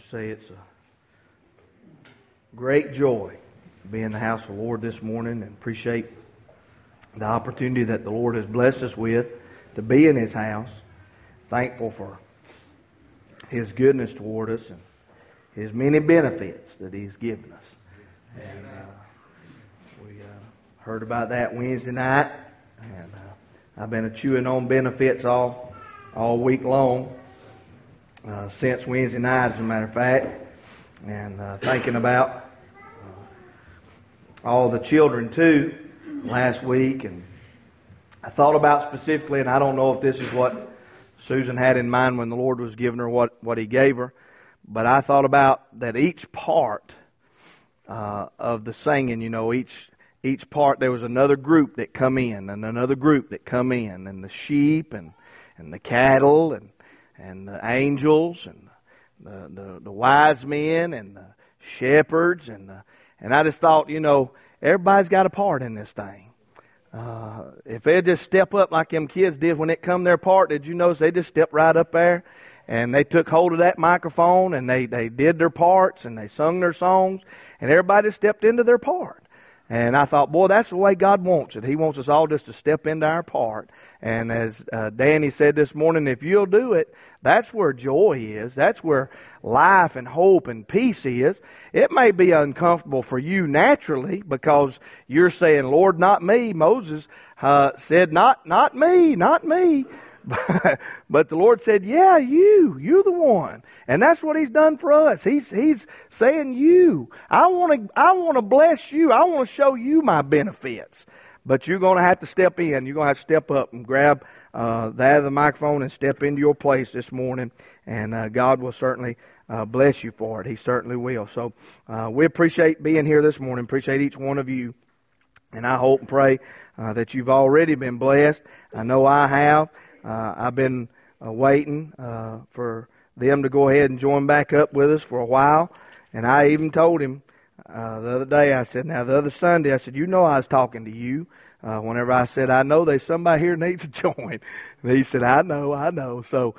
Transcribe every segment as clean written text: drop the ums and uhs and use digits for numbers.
just say it's a great joy to be in the house of the Lord this morning, and appreciate the opportunity that the Lord has blessed us with to be in His house. Thankful for His goodness toward us and His many benefits that He's given us. And we heard about that Wednesday night, and I've been chewing on benefits all week long, since Wednesday night, as a matter of fact, and thinking about all the children too last week. And I thought about specifically, and I don't know if this is what Susan had in mind when the Lord was giving her what He gave her, but I thought about that each part of the singing, each part, there was another group that come in and another group that come in, and the sheep and the cattle and the angels and the wise men and the shepherds and I just thought, everybody's got a part in this thing. If they just step up like them kids did when it come their part, did you notice they just stepped right up there and they took hold of that microphone and they did their parts and they sung their songs, and everybody stepped into their part. And I thought, boy, that's the way God wants it. He wants us all just to step into our part. And as Danny said this morning, if you'll do it, that's where joy is. That's where life and hope and peace is. It may be uncomfortable for you naturally because you're saying, Lord, not me. Moses said, not me, not me. But the Lord said, yeah, you're the one. And that's what He's done for us. He's saying you. I want to bless you. I want to show you my benefits. But you're going to have to step in. You're going to have to step up and grab that of the microphone and step into your place this morning. And God will certainly bless you for it. He certainly will. So we appreciate being here this morning. Appreciate each one of you. And I hope and pray that you've already been blessed. I know I have. I've been waiting for them to go ahead and join back up with us for a while. And I even told him the other day, I said, now the other Sunday, I said, I was talking to you. Whenever I said, I know there's somebody here needs to join. And he said, I know. So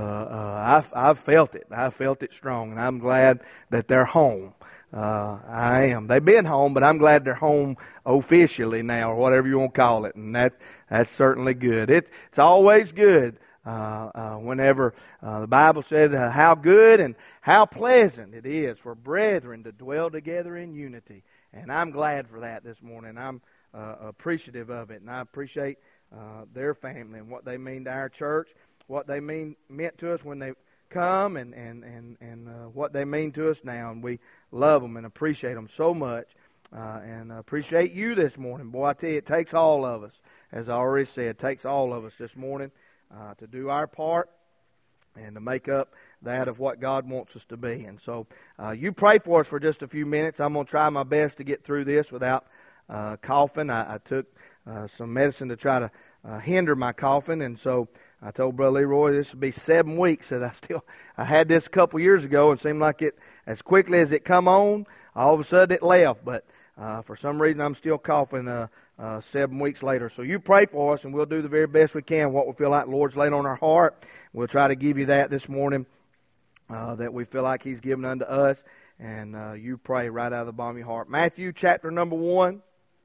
I've felt it. I felt it strong. And I'm glad that they're home. I am. They've been home, but I'm glad they're home officially now, or whatever you want to call it, and that's certainly good. It's always good whenever the Bible said how good and how pleasant it is for brethren to dwell together in unity, and I'm glad for that this morning. I'm appreciative of it, and I appreciate their family and what they mean to our church, what they meant to us when they come, and what they mean to us now, and we love them and appreciate them so much, and appreciate you this morning. Boy, I tell you, it takes all of us, as I already said, it takes all of us this morning to do our part and to make up that of what God wants us to be. And so you pray for us for just a few minutes. I'm going to try my best to get through this without coughing. I took some medicine to try to hinder my coughing, and so I told Brother Leroy this would be 7 weeks that I had this a couple years ago, and it seemed like it, as quickly as it come on, all of a sudden it left. But for some reason I'm still coughing 7 weeks later. So you pray for us, and we'll do the very best we can, what we feel like the Lord's laid on our heart. We'll try to give you that this morning, that we feel like He's given unto us. And you pray right out of the bottom of your heart. Matthew chapter number 1.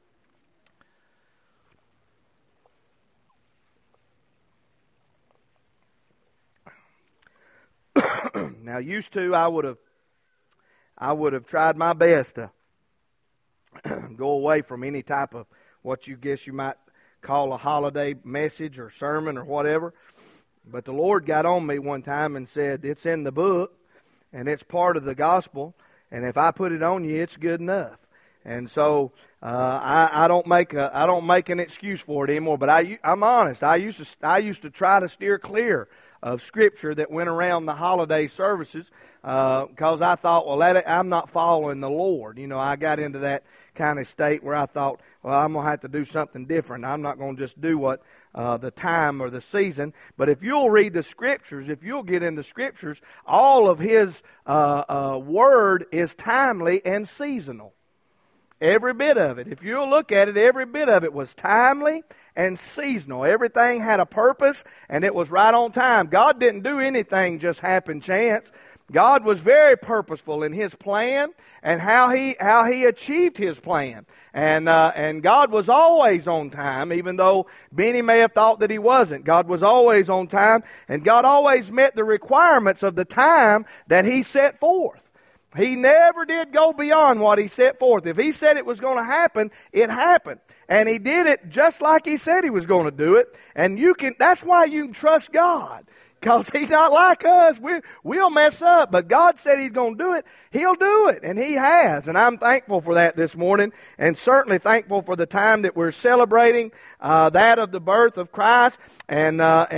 Now, used to, I would have tried my best to go away from any type of what you might call a holiday message or sermon or whatever. But the Lord got on me one time and said, it's in the book and it's part of the gospel, and if I put it on you, it's good enough. And so I don't make an excuse for it anymore. But I'm honest. I used to try to steer clear of Scripture that went around the holiday services because I thought, well, I'm not following the Lord. I got into that kind of state where I thought, well, I'm going to have to do something different. I'm not going to just do what the time or the season. But if you'll read the Scriptures, if you'll get in the Scriptures, all of His Word is timely and seasonal. every bit of it. If you'll look at it, every bit of it was timely and seasonal. Everything had a purpose, and it was right on time. God didn't do anything just happen chance. God was very purposeful in His plan and how He achieved His plan. And God was always on time, even though Benny may have thought that He wasn't. God was always on time, and God always met the requirements of the time that He set forth. He never did go beyond what He set forth. If He said it was going to happen, it happened. And He did it just like He said He was going to do it. And that's why you can trust God. Because He's not like us. We'll mess up. But God said He's going to do it. He'll do it. And He has. And I'm thankful for that this morning. And certainly thankful for the time that we're celebrating that of the birth of Christ. And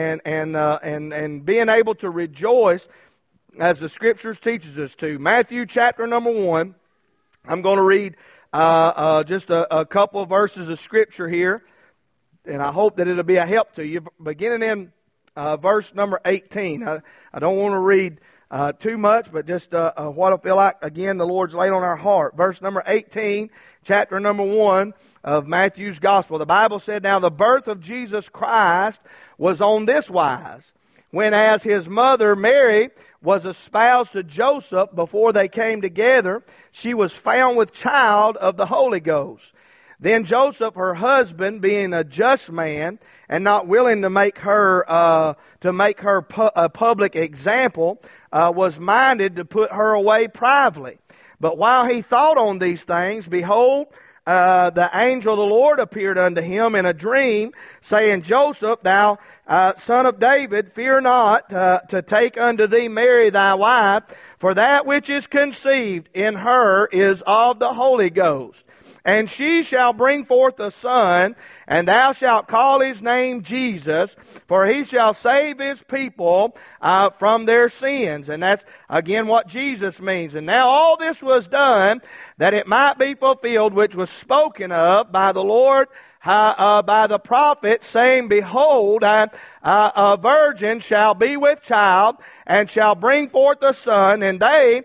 being able to rejoice as the Scriptures teaches us to. Matthew chapter number 1. I'm going to read just a couple of verses of Scripture here. And I hope that it'll be a help to you. Beginning in verse number 18. I don't want to read too much, but just what I feel like, again, the Lord's laid on our heart. Verse number 18, chapter number 1 of Matthew's Gospel. The Bible said, "Now the birth of Jesus Christ was on this wise, when as His mother Mary was espoused to Joseph before they came together, she was found with child of the Holy Ghost. Then Joseph, her husband, being a just man and not willing to make her a public example, was minded to put her away privately. But while he thought on these things, behold, the angel of the Lord appeared unto him in a dream, saying, Joseph, thou son of David, fear not to take unto thee Mary thy wife, for that which is conceived in her is of the Holy Ghost. And she shall bring forth a son, and thou shalt call his name Jesus, for he shall save his people from their sins." And that's, again, what Jesus means. "And now all this was done, that it might be fulfilled, which was spoken of by the Lord, by the prophet, saying, Behold, a virgin shall be with child, and shall bring forth a son, and they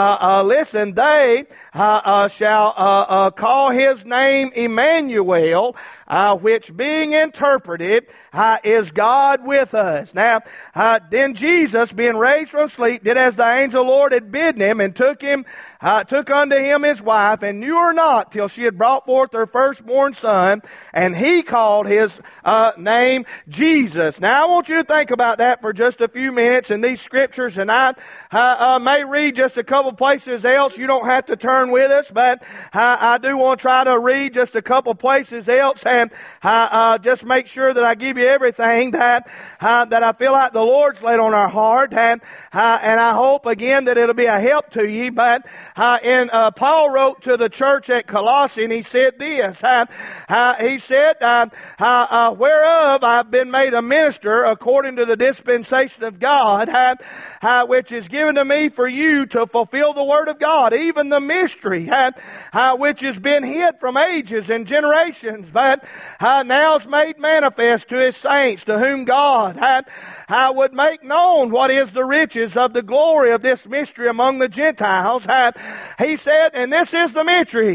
shall call his name Emmanuel, which being interpreted is God with us." Now, then Jesus, being raised from sleep, did as the angel Lord had bidden him, and took unto him his wife, and knew her not till she had brought forth her firstborn son, and he called his name Jesus. Now, I want you to think about that for just a few minutes in these Scriptures, and I may read just a couple places else. You don't have to turn with us, but I do want to try to read just a couple places else, and just make sure that I give you everything that I feel like the Lord's laid on our heart, and I hope again that it'll be a help to you. But Paul wrote to the church at Colossae, and he said this. He said, "Whereof I've been made a minister according to the dispensation of God, which is given to me for you to fulfill the word of God, even the mystery which has been hid from ages and generations, but now is made manifest to His saints, to whom God would make known what is the riches of the glory of this mystery among the Gentiles." He said, and this is the mystery,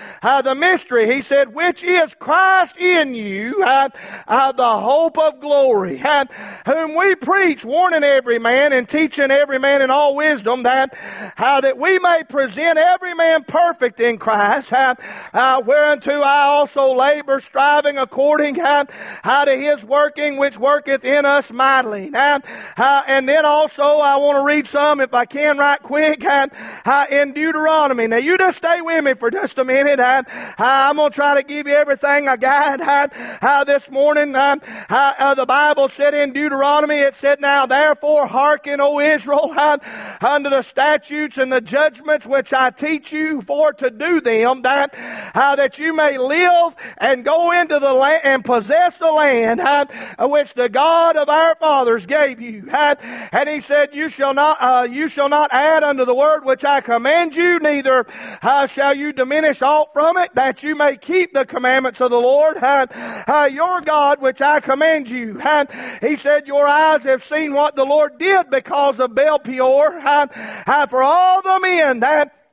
he said, which is Christ in you, the hope of glory, whom we preach, warning every man and teaching every man in all wisdom, that we may present every man perfect in Christ, whereunto I also labor, striving according to His working, which worketh in us mightily. And then also I want to read some, if I can, right quick, in Deuteronomy. Now you just stay with me for just a minute. I'm going to try to give you everything I got this morning. The Bible said in Deuteronomy, it said, "Now therefore hearken, O Israel, unto the statutes and the judgments which I teach you for to do them, that you may live and go into the land and possess the land which the God of our fathers gave you." And he said, you shall not add unto the word which I command you, neither shall you diminish aught from it, that you may keep the commandments of the Lord your God, which I command you. He said, your eyes have seen what the Lord did because of Baal Peor, for all the men that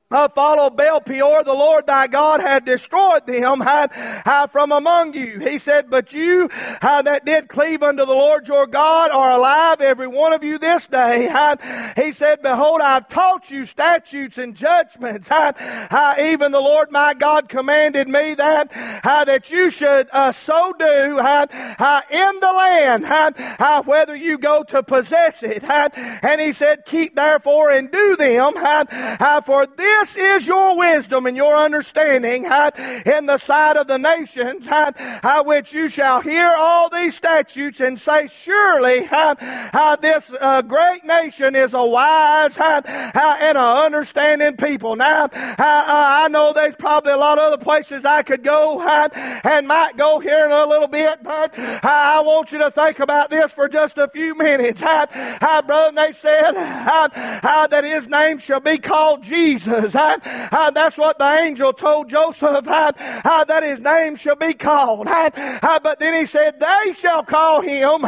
follow Baal Peor, the Lord thy God had destroyed them from among you. He said, but you that did cleave unto the Lord your God are alive, every one of you this day. He said, behold, I've taught you statutes and judgments. Even the Lord my God commanded me that you should so do in the land, whether you go to possess it. And he said, keep therefore and do them, for this is your wisdom and your understanding in the sight of the nations, which you shall hear all these statutes and say, surely this great nation is a wise and an understanding people. Now, I know there's probably a lot of other places I could go and might go here in a little bit, but I want you to think about this for just a few minutes. Brother, they said that his name shall be called Jesus. That's what the angel told Joseph, that his name shall be called. But then he said, they shall call him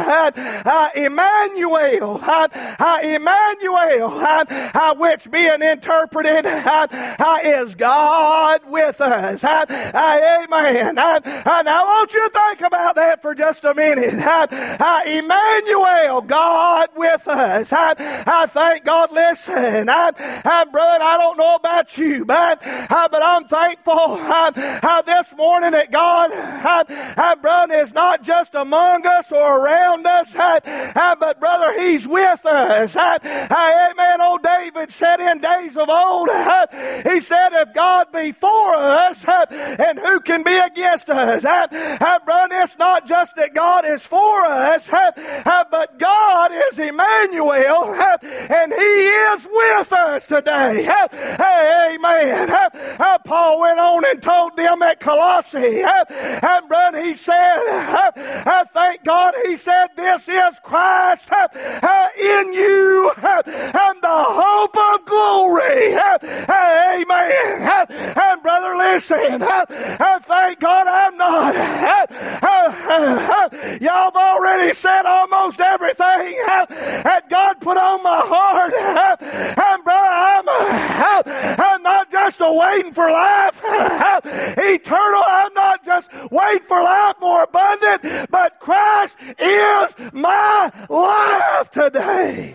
Emmanuel. Emmanuel, which being interpreted is God with us. Amen. Now I want you to think about that for just a minute. Emmanuel, God with us. I thank God. Listen, brother, I don't know about you, but I'm thankful this morning that God, brother, is not just among us or around us, but brother, He's with us. Amen. Old David said in days of old, he said, if God be for us, and who can be against us? Brother, it's not just that God is for us, but God is Emmanuel, and He is with us today. Amen. Paul went on and told them at Colossae, brother, he said, thank God, he said, this is Christ in you, and the hope of glory. Amen. And brother, listen, thank God I'm not. Y'all have already said almost everything that God put on my heart. And brother, I'm not just waiting for life eternal. I'm not just waiting for life more abundant, but Christ is my life today.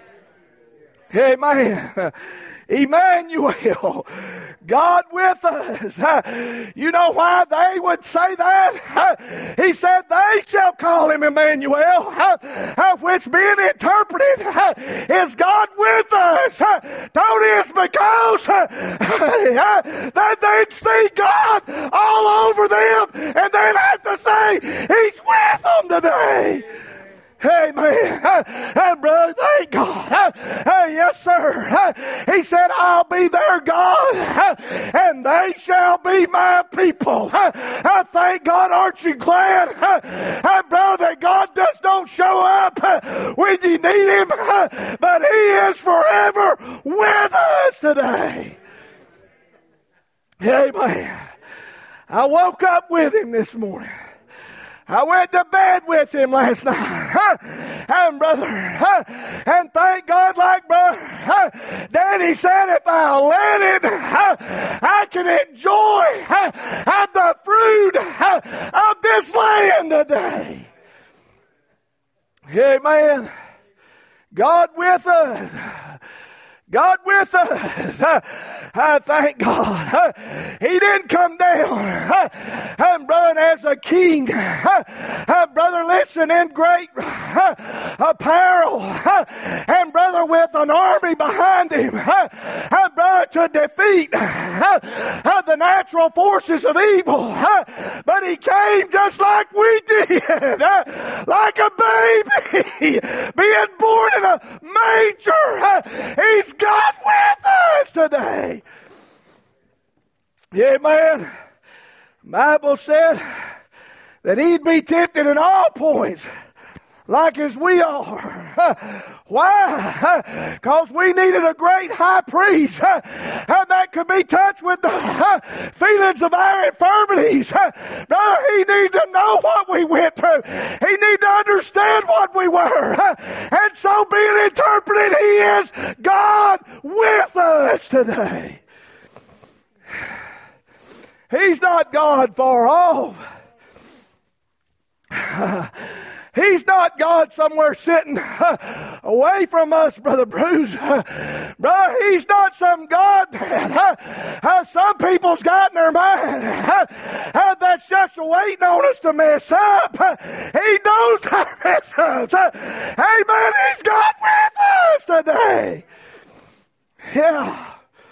Amen. Emmanuel, God with us. You know why they would say that? He said, they shall call him Emmanuel, which being interpreted is God with us. Don't it's because that they'd see God all over them and they'd have to say, He's with them today. Amen. Brother, thank God. Yes, sir. He said, I'll be their God, and they shall be my people. Thank God. Aren't you glad, brother, that God just don't show up when you need Him, but He is forever with us today. Amen. I woke up with Him this morning. I went to bed with Him last night. And brother, and thank God, like brother Danny said, if I'll let it, I can enjoy the fruit of this land today. Amen. God with us. God with us. I thank God. He didn't come down, and brother, as a king, brother, listen, in great apparel, and brother, with an army behind him, brother, to defeat the natural forces of evil. But He came just like we did, like a baby being born in a manger. He's God with us today. Amen. The Bible said that He'd be tempted in all points like as we are. Why? Because we needed a great high priest that could be touched with the feelings of our infirmities. Brother, He needed to know what we went through. He needed to understand what we were. And so being interpreted, He is God with us today. He's not God far off. He's not God somewhere sitting away from us, Brother Bruce. Brother, He's not some God that some people's got in their mind that's just waiting on us to mess up. He knows our mess ups. Amen. He's God with us today. Yeah.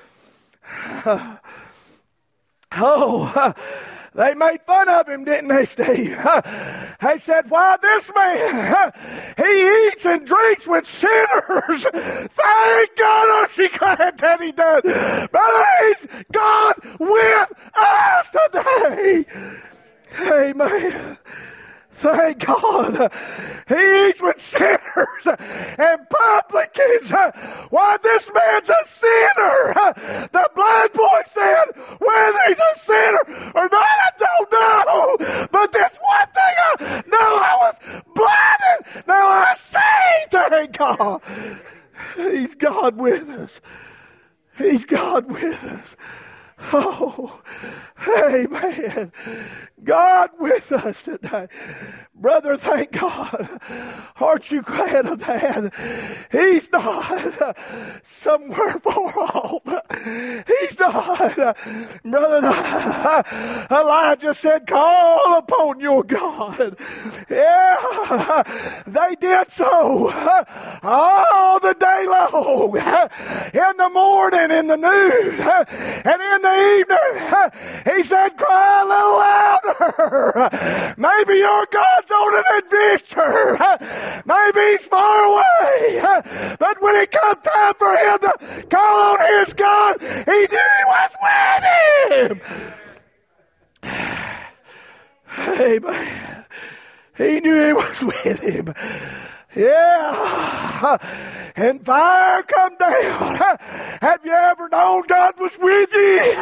They made fun of him, didn't they, Steve? They said, why, this man, he eats and drinks with sinners. Thank God, aren't you glad that he does? Brother, he's God with us today. Amen. Thank God. He eats with sinners and publicans. Why, this man's a sinner. The blind boy said, whether he's a sinner or not, I don't know. But this one thing I know, I was blinded. Now I see. Thank God. He's God with us. He's God with us. Oh, amen. God with us today. Brother, thank God. Aren't you glad of that? He's not somewhere far off. He's not. Brother, Elijah said, call upon your God. Yeah, they did so all the day long. In the morning, in the noon, and in the evening. He said, cry a little louder. Maybe your God's on an adventure. Maybe he's far away. But when it comes time for him to call on his God, he knew he was with him. Amen. He knew he was with him. Yeah. And fire come down. Have you ever known God was with you?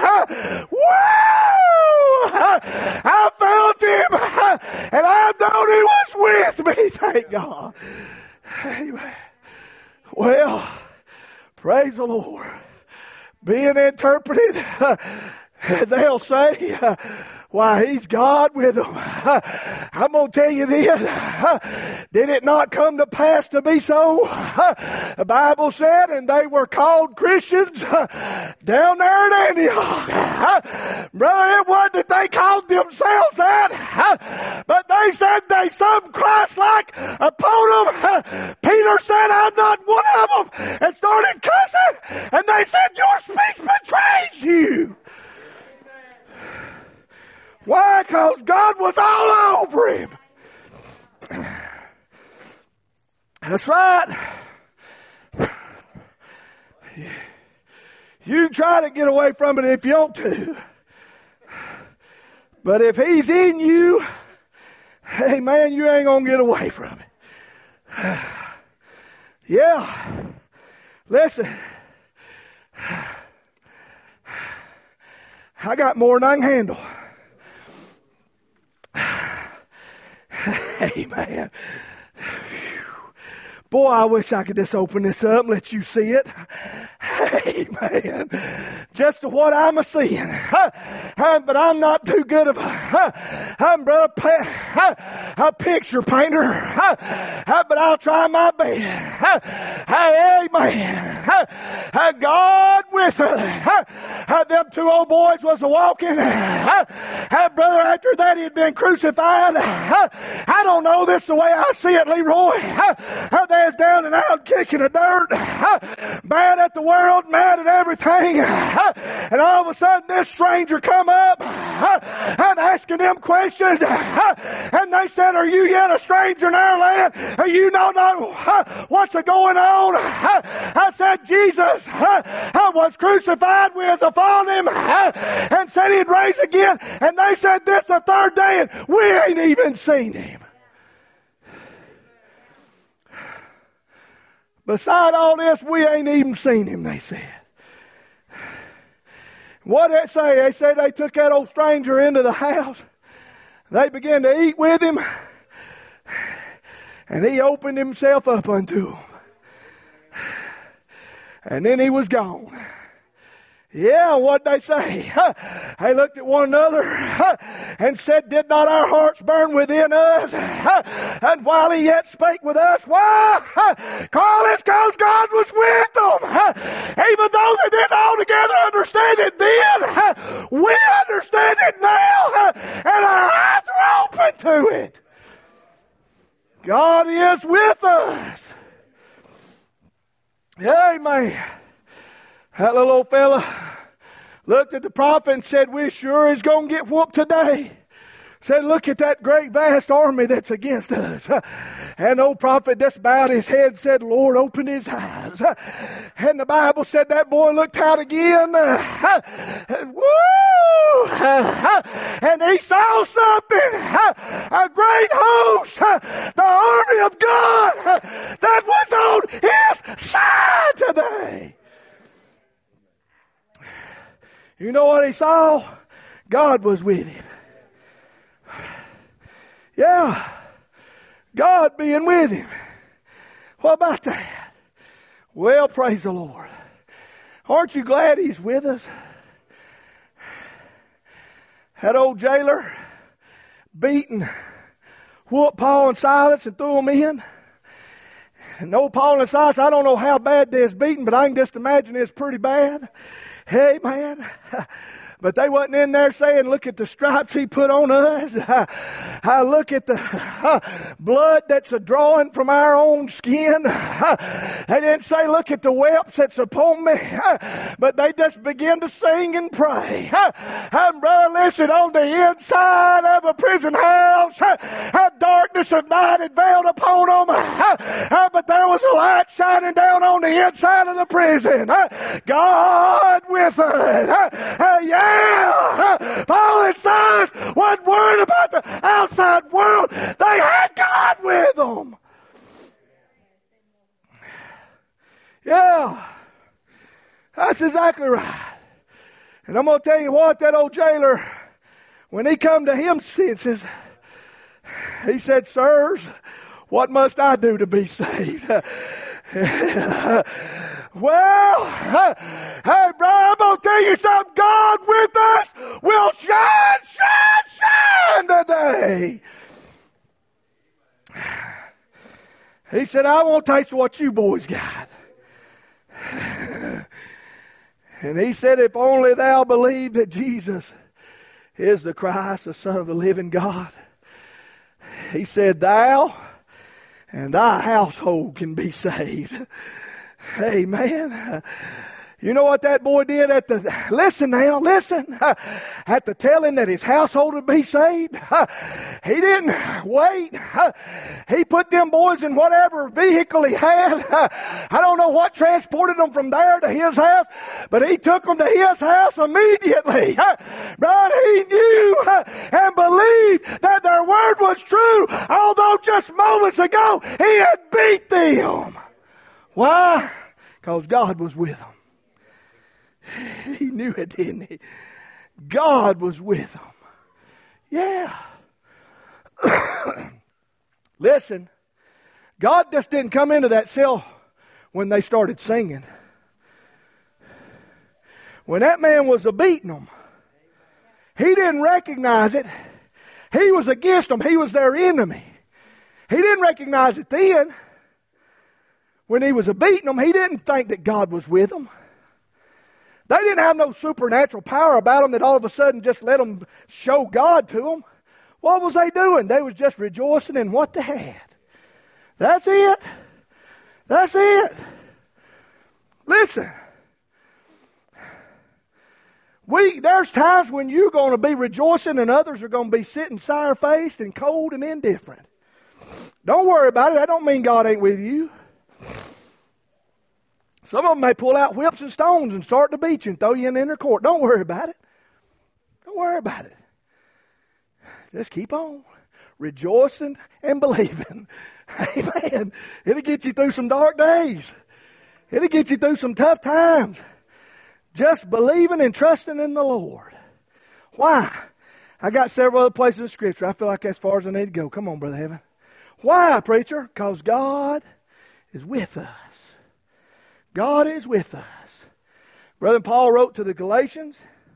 Woo! I felt him. And I know he was with me. Thank God. Amen. Well, praise the Lord. Being interpreted, they'll say, why, he's God with them. I'm going to tell you this. Did it not come to pass to be so? The Bible said, and they were called Christians down there in Antioch. Brother, it wasn't that they called themselves that, but they said they some Christ-like upon them. Peter said, I'm not one of them, and started cussing, and they said, your speech betrays you. Why? Because God was all over him. That's right. You try to get away from it if you want to. But if he's in you, hey man, you ain't going to get away from it. Yeah. Listen. I got more than I can handle. Amen. Boy, I wish I could just open this up and let you see it. Amen. Just what I'm a-seeing. But I'm not too good of a picture painter. But I'll try my best. Amen. God with us. Them two old boys was a-walking. Brother, after that he had been crucified. I don't know this the way I see it, Leroy. They was down and out kicking the dirt. Mad at the world, mad at everything. And all of a sudden this stranger come up and asking them questions. And they said, are you yet a stranger in our land? Are you know not what's going on? I said, Jesus was crucified. We was upon him and said he'd rise again. And they said this the third day and we ain't even seen him. Beside all this, we ain't even seen him, they said. What did they say? They said they took that old stranger into the house. They began to eat with him. And he opened himself up unto them. And then he was gone. Yeah, what'd they say? They looked at one another and said, did not our hearts burn within us? And while he yet spake with us, why? Carl, it's because God was with them. Even though they didn't altogether understand it then, we understand it now, and our eyes are open to it. God is with us. Amen. That little old fella looked at the prophet and said, we sure is going to get whooped today. Said, look at that great vast army that's against us. And the old prophet just bowed his head and said, Lord, open his eyes. And the Bible said that boy looked out again. And woo! And he saw something. A great host. The army of God that was on his side today. You know what he saw? God was with him. Yeah, God being with him. What about that? Well, praise the Lord. Aren't you glad he's with us? That old jailer beaten, whooped Paul and Silas and threw them in. And old Paul and Silas, I don't know how bad they was beaten, but I can just imagine it's pretty bad. Hey, man. But they wasn't in there saying, look at the stripes he put on us. I look at the blood that's a drawing from our own skin. They didn't say, look at the whelps that's upon me. But they just began to sing and pray. And brother, listen, on the inside of a prison house, darkness of night had veiled upon them. But there was a light shining down on the inside of the prison. God with us. Yeah. Paul and Silas wasn't worried about the outside world. They had God with them. Yeah. That's exactly right. And I'm going to tell you what, that old jailer, when he come to him senses, he said, sirs, what must I do to be saved? Well, hey, bro, I'm going to tell you something. God with us will shine today. He said, I won't taste what you boys got. And he said, if only thou believe that Jesus is the Christ, the Son of the living God. He said, thou and thy household can be saved. Amen. You know what that boy did at the, listen, at the telling that his household would be saved? He didn't wait. He put them boys in whatever vehicle he had. I don't know what transported them from there to his house, but he took them to his house immediately. But he knew and believed that their word was true, although just moments ago he had beat them. Why? Because God was with them. He knew it, didn't he? God was with them. Yeah. Listen, God just didn't come into that cell when they started singing. When that man was beating them, he didn't recognize it. He was against them. He was their enemy. He didn't recognize it then. When he was beating them, he didn't think that God was with them. They didn't have no supernatural power about them that all of a sudden just let them show God to them. What was they doing? They was just rejoicing in what they had. That's it. That's it. Listen. There's times when you're going to be rejoicing and others are going to be sitting sour-faced and cold and indifferent. Don't worry about it. That don't mean God ain't with you. Some of them may pull out whips and stones and start to beat you and throw you in the inner court. Don't worry about it. Don't worry about it. Just keep on rejoicing and believing. Amen. It'll get you through some dark days. It'll get you through some tough times. Just believing and trusting in the Lord. Why? I got several other places in Scripture. I feel like that's as far as I need to go. Come on, Brother Heaven. Why, preacher? Because God is with us. God is with us. Brother Paul wrote to the Galatians,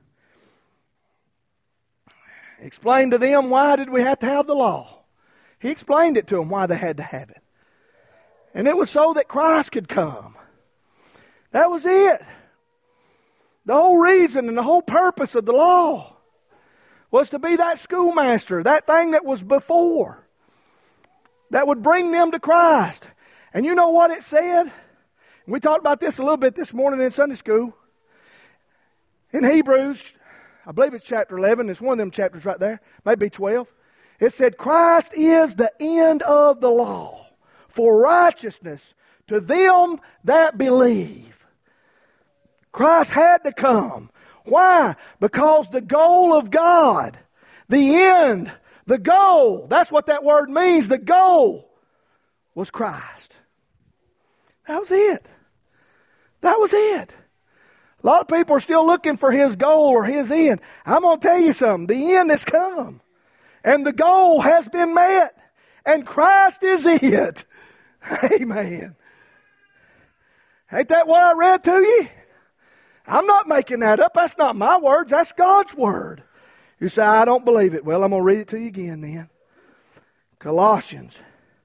explained to them why did we have to have the law. He explained it to them why they had to have it. And it was so that Christ could come. That was it. The whole reason and the whole purpose of the law was to be that schoolmaster, that thing that was before, that would bring them to Christ. And you know what it said? We talked about this a little bit this morning in Sunday school. In Hebrews, I believe it's chapter 11. It's one of them chapters right there. Maybe 12. It said, Christ is the end of the law for righteousness to them that believe. Christ had to come. Why? Because the goal of God, the end, the goal, that's what that word means. The goal was Christ. That was it. That was it. A lot of people are still looking for his goal or his end. I'm going to tell you something. The end has come. And the goal has been met. And Christ is it. Amen. Ain't that what I read to you? I'm not making that up. That's not my words. That's God's word. You say, I don't believe it. Well, I'm going to read it to you again then. Colossians.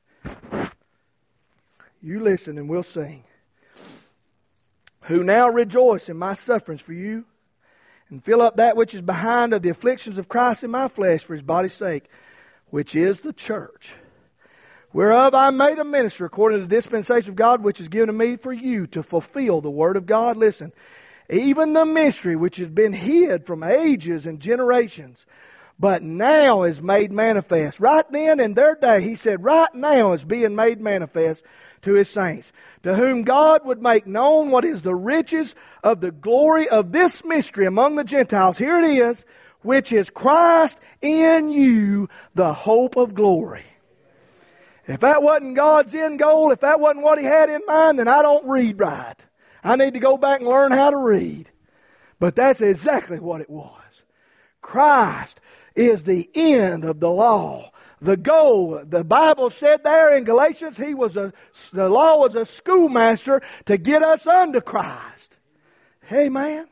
You listen and we'll sing. Who now rejoice in my sufferings for you, and fill up that which is behind of the afflictions of Christ in my flesh for his body's sake, which is the church, whereof I am made a minister according to the dispensation of God, which is given to me for you to fulfill the word of God. Listen, even the mystery which has been hid from ages and generations, but now is made manifest. Right then in their day, he said, right now is being made manifest to his saints, to whom God would make known what is the riches of the glory of this mystery among the Gentiles. Here it is, which is Christ in you, the hope of glory. If that wasn't God's end goal, if that wasn't what he had in mind, then I don't read right. I need to go back and learn how to read. But that's exactly what it was. Christ is the end of the law. The goal, the Bible said there in Galatians, the law was a schoolmaster to get us unto Christ. Amen.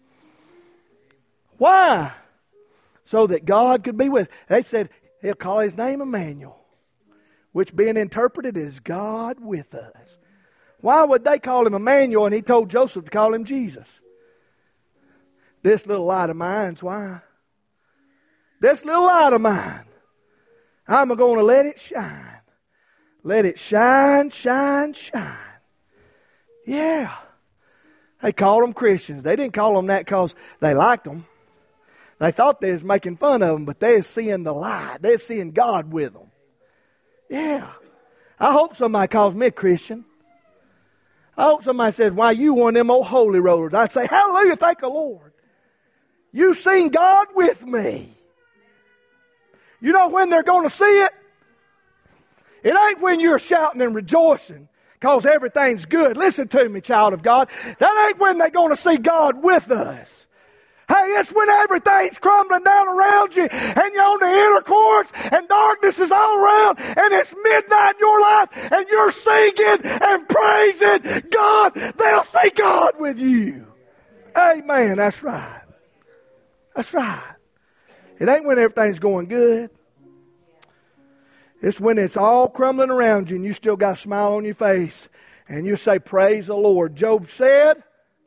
Why? So that God could be with us. They said he'll call his name Emmanuel, which being interpreted is God with us. Why would they call him Emmanuel and he told Joseph to call him Jesus? This little light of mine's why. This little light of mine, I'm going to let it shine. Let it shine, shine, shine. Yeah. They called them Christians. They didn't call them that because they liked them. They thought they was making fun of them, but they was seeing the light. They was seeing God with them. Yeah. I hope somebody calls me a Christian. I hope somebody says, why, you one of them old holy rollers. I'd say, hallelujah, thank the Lord. You seen God with me. You know when they're going to see it? It ain't when you're shouting and rejoicing because everything's good. Listen to me, child of God. That ain't when they're going to see God with us. Hey, it's when everything's crumbling down around you and you're on the inner courts and darkness is all around and it's midnight in your life and you're singing and praising God. They'll see God with you. Amen. That's right. That's right. It ain't when everything's going good. It's when it's all crumbling around you and you still got a smile on your face and you say, praise the Lord. Job said,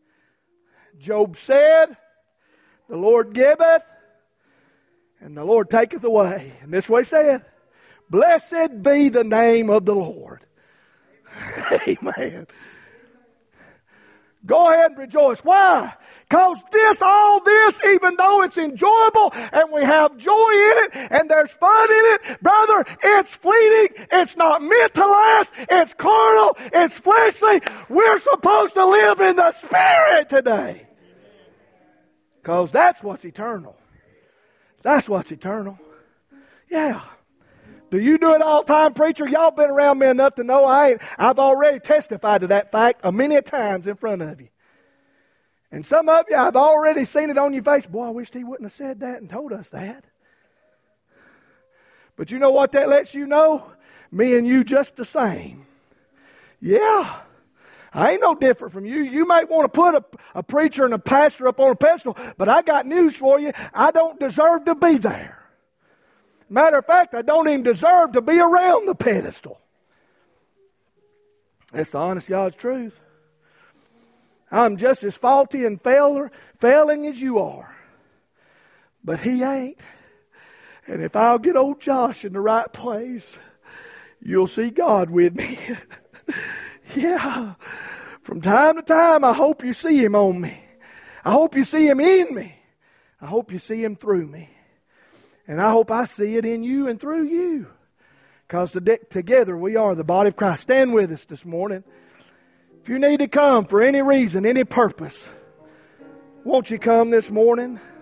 the Lord giveth and the Lord taketh away. And this way he said, blessed be the name of the Lord. Amen. Go ahead and rejoice. Why? Because all this, even though it's enjoyable and we have joy in it and there's fun in it, brother, it's fleeting. It's not meant to last. It's carnal. It's fleshly. We're supposed to live in the Spirit today. Because that's what's eternal. That's what's eternal. Yeah. Do you do it all the time, preacher? Y'all been around me enough to know I've already testified to that fact a many times in front of you. And some of you, I've already seen it on your face. Boy, I wished he wouldn't have said that and told us that. But you know what that lets you know? Me and you just the same. Yeah. I ain't no different from you. You might want to put a preacher and a pastor up on a pedestal, but I got news for you. I don't deserve to be there. Matter of fact, I don't even deserve to be around the pedestal. That's the honest God's truth. I'm just as faulty and failing as you are. But He ain't. And if I'll get old Josh in the right place, you'll see God with me. Yeah. From time to time, I hope you see Him on me. I hope you see Him in me. I hope you see Him through me. And I hope I see it in you and through you. Because together we are the body of Christ. Stand with us this morning. If you need to come for any reason, any purpose, won't you come this morning?